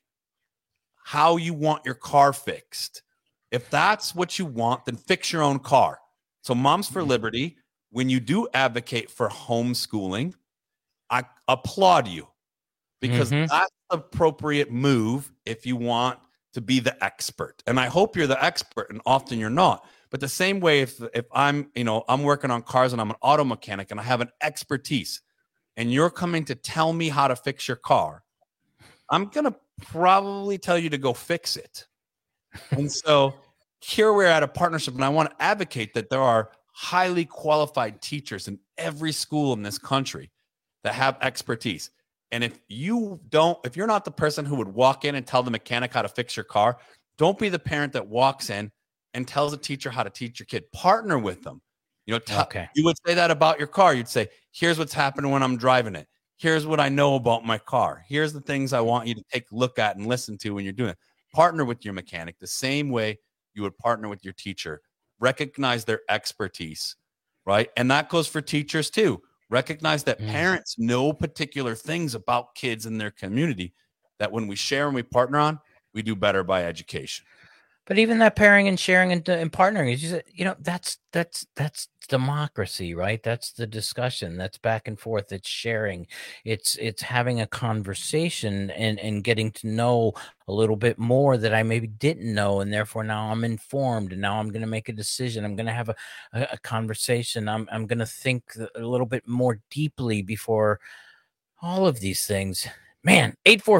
how you want your car fixed. If that's what you want, then fix your own car. So Moms for Liberty, when you do advocate for homeschooling, I applaud you, because that's the appropriate move if you want to be the expert. And I hope you're the expert, and often you're not. But the same way, if I'm, I'm working on cars and I'm an auto mechanic and I have an expertise, and you're coming to tell me how to fix your car, I'm going to probably tell you to go fix it. And so here we're at a partnership, and I want to advocate that there are highly qualified teachers in every school in this country that have expertise. And if you're not the person who would walk in and tell the mechanic how to fix your car, don't be the parent that walks in and tells a teacher how to teach your kid. Partner with them. You would say that about your car. You'd say, here's what's happening when I'm driving it. Here's what I know about my car. Here's the things I want you to take a look at and listen to when you're doing it. Partner with your mechanic the same way you would partner with your teacher. Recognize their expertise, right? And that goes for teachers too. Recognize that parents know particular things about kids in their community that when we share and we partner on, we do better by education. But even that pairing and sharing and partnering is just, that's democracy, right? That's the discussion. That's back and forth. It's sharing. It's having a conversation and getting to know a little bit more that I maybe didn't know, and therefore now I'm informed, and now I'm going to make a decision. I'm going to have a conversation. I'm going to think a little bit more deeply before all of these things. Man,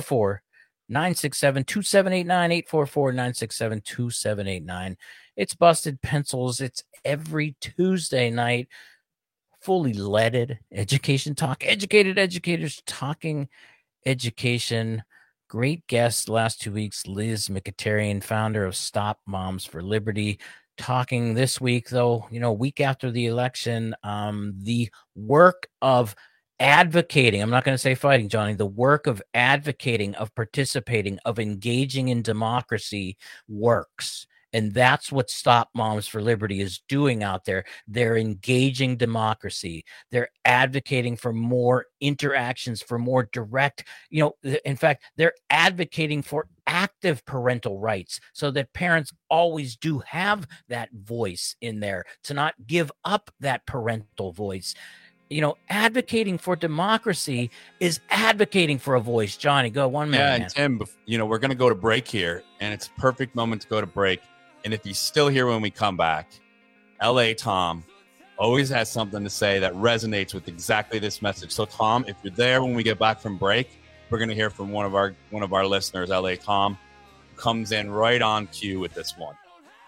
844-967-2789, 844-967-2789. It's Busted Pencils. It's every Tuesday night, fully leaded education talk, educated educators talking education. Great guest last 2 weeks, Liz Mkhitaryan, founder of Stop Moms for Liberty, talking this week, though, week after the election, the work of advocating. I'm not going to say fighting, Johnny. The work of advocating, of participating, of engaging in democracy works. And that's what Stop Moms for Liberty is doing out there. They're engaging democracy. They're advocating for more interactions, for more direct, in fact, they're advocating for active parental rights so that parents always do have that voice in there, to not give up that parental voice. Advocating for democracy is advocating for a voice. Johnny, go 1 minute. Yeah, and Tim, we're going to go to break here, and it's a perfect moment to go to break. And if he's still here when we come back, LA Tom always has something to say that resonates with exactly this message. So, Tom, if you're there when we get back from break, we're going to hear from one of our listeners, LA Tom, who comes in right on cue with this one.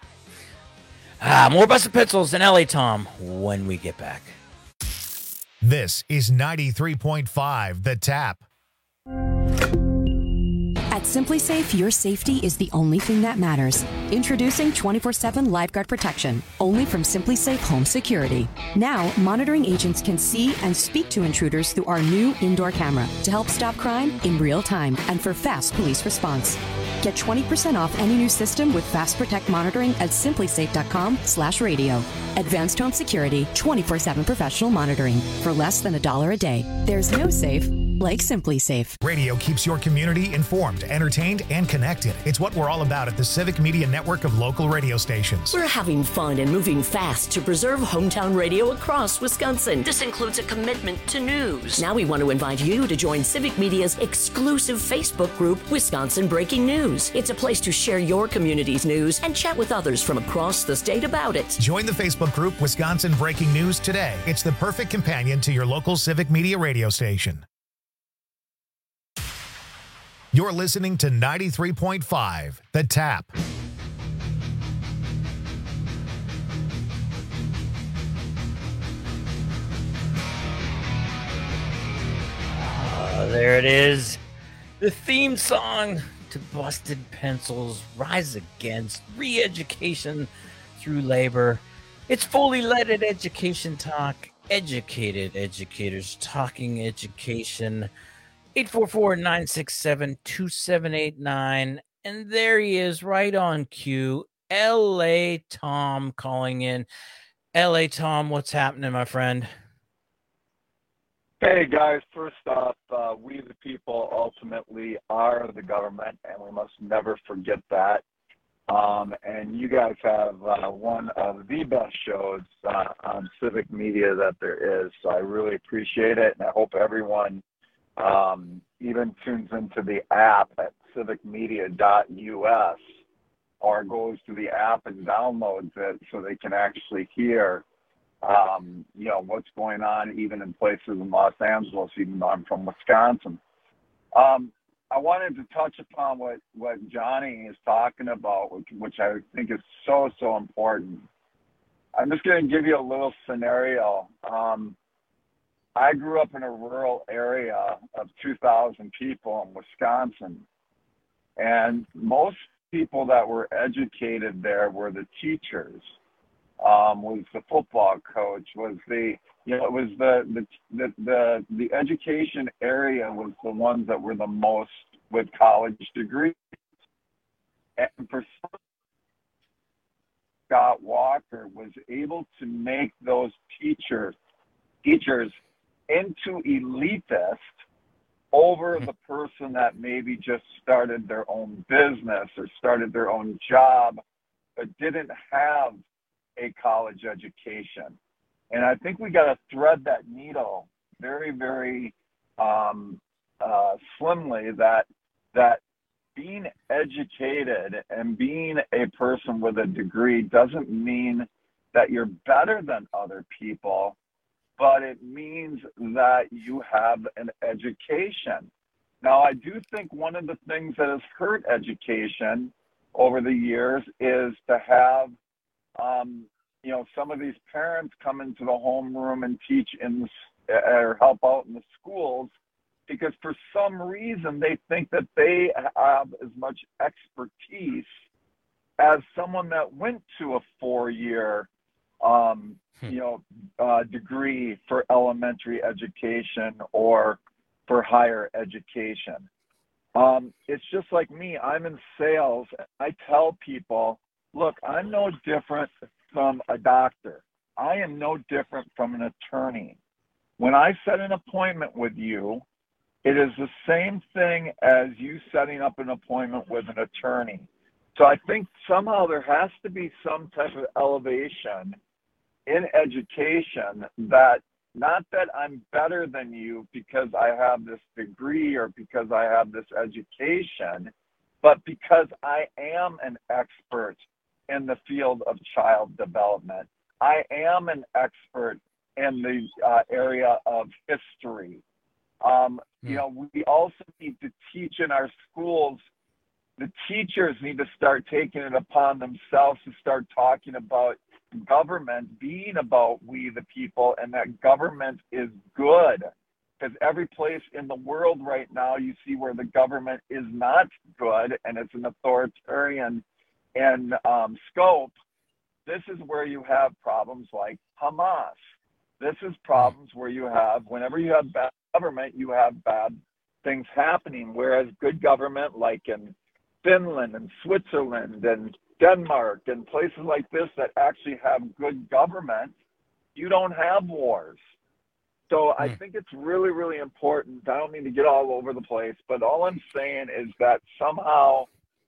More Busted Pencils and LA Tom when we get back. This is 93.5 The Tap. At SimpliSafe, your safety is the only thing that matters. Introducing 24/7 LifeGuard protection, only from SimpliSafe Home Security. Now, monitoring agents can see and speak to intruders through our new indoor camera to help stop crime in real time and for fast police response. Get 20% off any new system with Fast Protect monitoring at simplisafe.com/radio. Advanced home security, 24/7 professional monitoring for less than $1 a day. There's no safe like Simply Safe. Radio keeps your community informed, entertained, and connected. It's what we're all about at the Civic Media Network of local radio stations. We're having fun and moving fast to preserve hometown radio across Wisconsin. This includes a commitment to news. Now we want to invite you to join Civic Media's exclusive Facebook group, Wisconsin Breaking News. It's a place to share your community's news and chat with others from across the state about it. Join the Facebook group Wisconsin Breaking News today. It's the perfect companion to your local Civic Media radio station. You're listening to 93.5, The Tap. There it is. The theme song to Busted Pencils, Rise Against, Re-Education Through Labor. It's fully leaded education talk, educated educators talking education. 844-967-2789. And there he is, right on cue. L.A. Tom calling in. L.A. Tom, what's happening, my friend? Hey, guys. First off, we the people ultimately are the government, and we must never forget that. And you guys have one of the best shows on civic media that there is. So I really appreciate it, and I hope everyone even tunes into the app at civicmedia.us or goes to the app and downloads it so they can actually hear, what's going on even in places in Los Angeles, even though I'm from Wisconsin. I wanted to touch upon what Johnny is talking about, which I think is so, so important. I'm just going to give you a little scenario. I grew up in a rural area of 2,000 people in Wisconsin, and most people that were educated there were the teachers, was the football coach, was the education area was the ones that were the most with college degrees. And for some, Scott Walker was able to make those teachers into elitist over the person that maybe just started their own business or started their own job but didn't have a college education. And I think we got to thread that needle very, very slimly, that being educated and being a person with a degree doesn't mean that you're better than other people, but it means that you have an education. Now, I do think one of the things that has hurt education over the years is to have, some of these parents come into the homeroom and teach or help out in the schools because for some reason they think that they have as much expertise as someone that went to a 4-year degree for elementary education or for higher education. It's just like me. I'm in sales. I tell people, look, I'm no different from a doctor. I am no different from an attorney. When I set an appointment with you, it is the same thing as you setting up an appointment with an attorney. So I think somehow there has to be some type of elevation in education, that not that I'm better than you because I have this degree or because I have this education, but because I am an expert in the field of child development. I am an expert in the area of history. We also need to teach in our schools. The teachers need to start taking it upon themselves to start talking about government being about we the people, and that government is good. Because every place in the world right now you see where the government is not good and it's an authoritarian in scope, this is where you have problems like Hamas. This is problems where you have, whenever you have bad government, you have bad things happening, whereas good government, like in Finland and Switzerland and Denmark and places like this that actually have good government, you don't have wars. So I think it's really, really important. I don't mean to get all over the place, but all I'm saying is that somehow,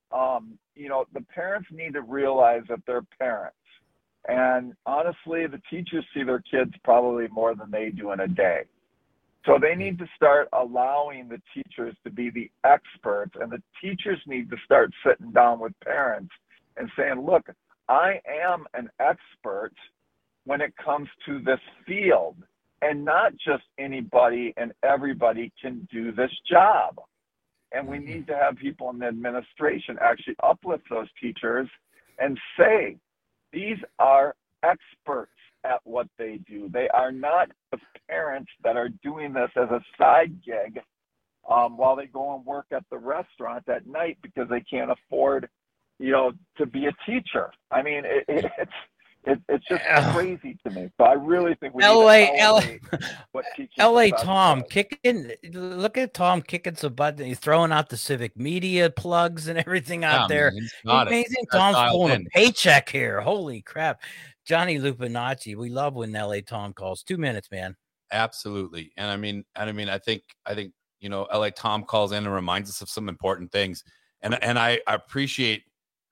the parents need to realize that they're parents. And honestly, the teachers see their kids probably more than they do in a day. So they need to start allowing the teachers to be the experts, and the teachers need to start sitting down with parents and saying, look, I am an expert when it comes to this field, and not just anybody and everybody can do this job. And we need to have people in the administration actually uplift those teachers and say, these are experts at what they do. They are not the parents that are doing this as a side gig while they go and work at the restaurant at night because they can't afford, to be a teacher. I mean, it's just crazy to me. So I really think we need to elevate what teaching LA Tom kicking. Look at Tom kicking some butt. He's throwing out the civic media plugs and everything out there. Amazing. Tom's pulling a paycheck here. Holy crap. Johnny Lupinacci. We love when LA Tom calls. 2 minutes, man. Absolutely. And I mean, I think, LA Tom calls in and reminds us of some important things. And I appreciate,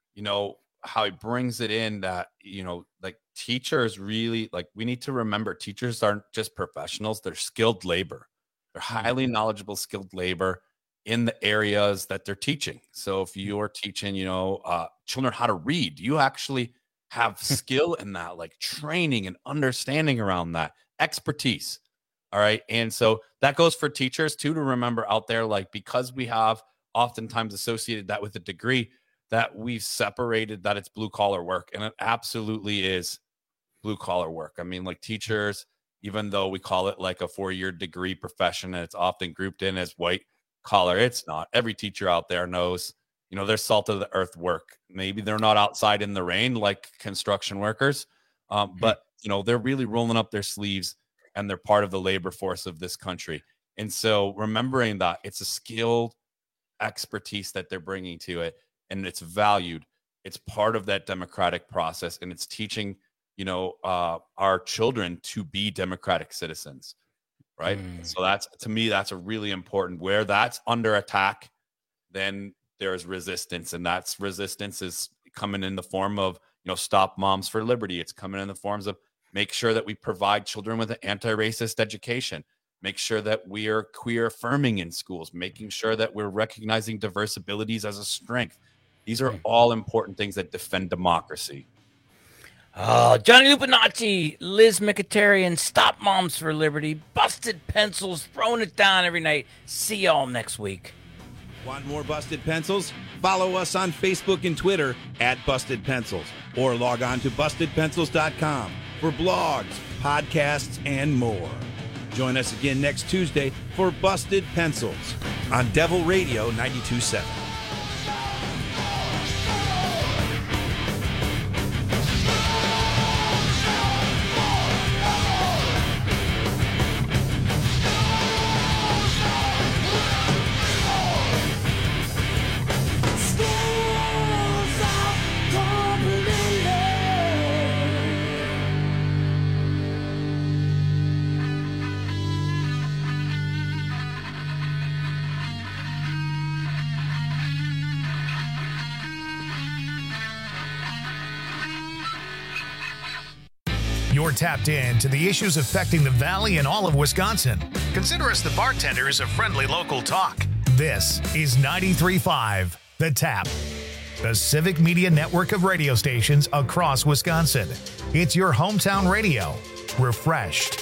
how he brings it in that, like teachers really, like, we need to remember teachers aren't just professionals. They're skilled labor. They're highly knowledgeable, skilled labor in the areas that they're teaching. So if you're teaching, children how to read, you actually have skill in that, like training and understanding around that, expertise. All right. And so that goes for teachers too, to remember out there, like, because we have oftentimes associated that with a degree, that we've separated that it's blue collar work, and it absolutely is blue collar work. I mean, like teachers, even though we call it like a 4-year degree profession and it's often grouped in as white collar, it's not. Every teacher out there knows, they're salt of the earth work. Maybe they're not outside in the rain like construction workers, but they're really rolling up their sleeves and they're part of the labor force of this country. And so remembering that it's a skilled expertise that they're bringing to it, and it's valued. It's part of that democratic process, and it's teaching, our children to be democratic citizens, right? So that's, to me, that's a really important. Where that's under attack, then there's resistance, and that's resistance is coming in the form of, Stop Moms for Liberty. It's coming in the forms of make sure that we provide children with an anti-racist education. Make sure that we are queer affirming in schools, making sure that we're recognizing diverse abilities as a strength. These are all important things that defend democracy. Oh, Johnny Lupinacci, Liz Mkhitaryan, Stop Moms for Liberty, Busted Pencils, throwing it down every night. See y'all next week. Want more Busted Pencils? Follow us on Facebook and Twitter at Busted Pencils, or log on to bustedpencils.com for blogs, podcasts, and more. Join us again next Tuesday for Busted Pencils on Devil Radio 92.7. You're tapped in to the issues affecting the Valley and all of Wisconsin. Consider us the bartenders of friendly local talk. This is 93.5 The Tap, the civic media network of radio stations across Wisconsin. It's your hometown radio, refreshed.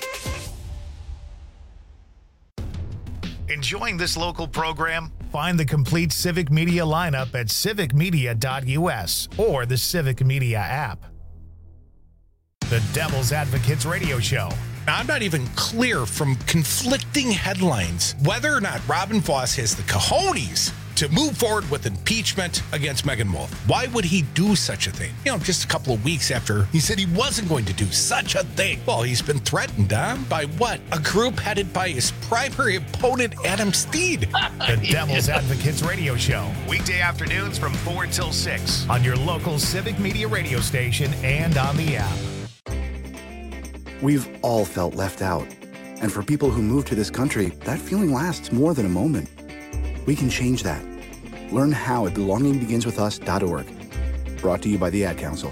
Enjoying this local program? Find the complete Civic Media lineup at civicmedia.us or the Civic Media app. The Devil's Advocates Radio Show. Now, I'm not even clear from conflicting headlines whether or not Robin Vos has the cojones to move forward with impeachment against Megan Wolf. Why would he do such a thing? Just a couple of weeks after he said he wasn't going to do such a thing. Well, he's been threatened, by what? A group headed by his primary opponent, Adam Steed. The Devil's Advocates Radio Show. Weekday afternoons from 4 till 6 on your local civic media radio station and on the app. We've all felt left out. And for people who move to this country, that feeling lasts more than a moment. We can change that. Learn how at belongingbeginswithus.org. Brought to you by the Ad Council.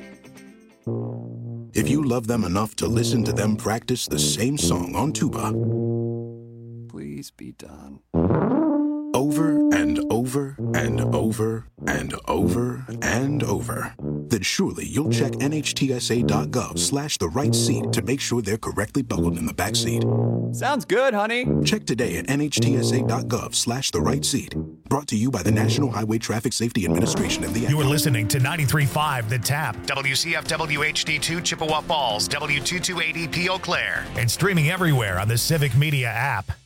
If you love them enough to listen to them practice the same song on tuba, please be done. Over and over and over and over and over, then surely you'll check nhtsa.gov/the right seat to make sure they're correctly buckled in the back seat. Sounds good, honey. Check today at nhtsa.gov/the right seat. Brought to you by the National Highway Traffic Safety Administration and the You are listening to 93.5 The Tap, WCFW HD2 Chippewa Falls, W228EP Eau Claire, and streaming everywhere on the Civic Media app.